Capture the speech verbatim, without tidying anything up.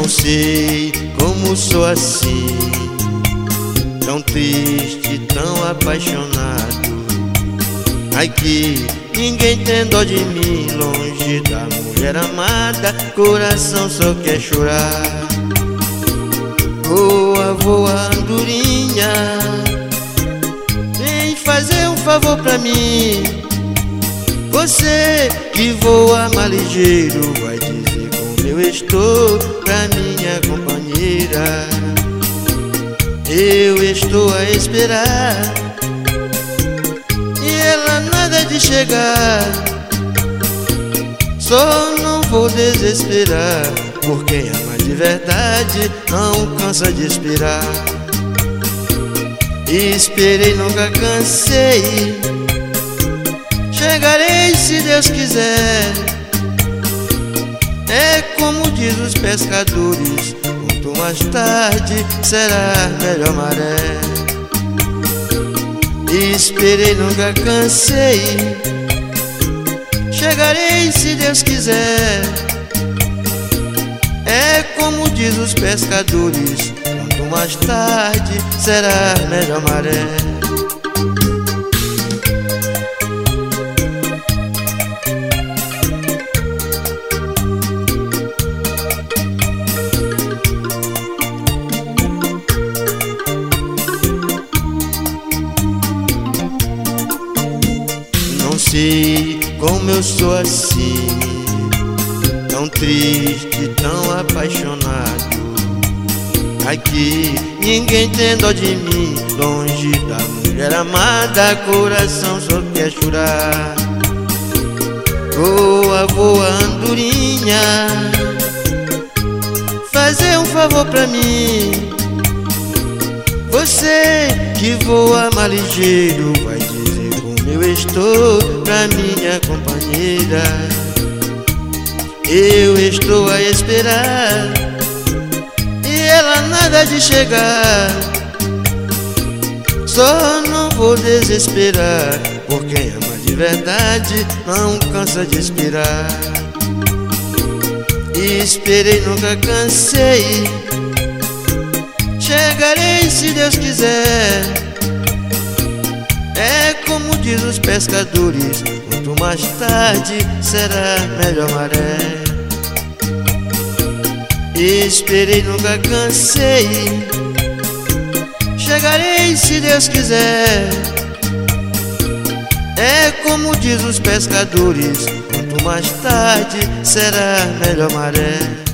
Não sei como sou assim, tão triste, tão apaixonado. Ai que ninguém tem dó de mim, longe da mulher amada, coração só quer chorar. Voa, voa, andorinha, vem fazer um favor pra mim. Você que voa mais ligeiro, vai dizer como eu estou pra minha companheira. Eu estou a esperar e ela nada de chegar. Só não vou desesperar, por quem ama de verdade não cansa de esperar. Esperei, nunca cansei, chegarei se Deus quiser. É como diz os pescadores, quanto mais tarde será melhor maré. Esperei, nunca cansei, chegarei se Deus quiser. É como diz os pescadores, quanto mais tarde será melhor maré. Não sei como eu sou assim, tão triste, tão apaixonado. Aqui ninguém tem dó de mim, longe da mulher amada, coração só quer chorar. Voa, voa, andorinha, fazer um favor pra mim. Você que voa mais ligeiro, vai dizer como eu estou pra minha companheira. Eu estou a esperar e ela nada de chegar. Só não vou desesperar, por quem ama de verdade não cansa de esperar. Esperei, nunca cansei, chegarei se Deus quiser. É como diz os pescadores, quanto mais tarde será melhor maré. Esperei, nunca cansei, chegarei se Deus quiser. É como diz os pescadores, quanto mais tarde será melhor maré.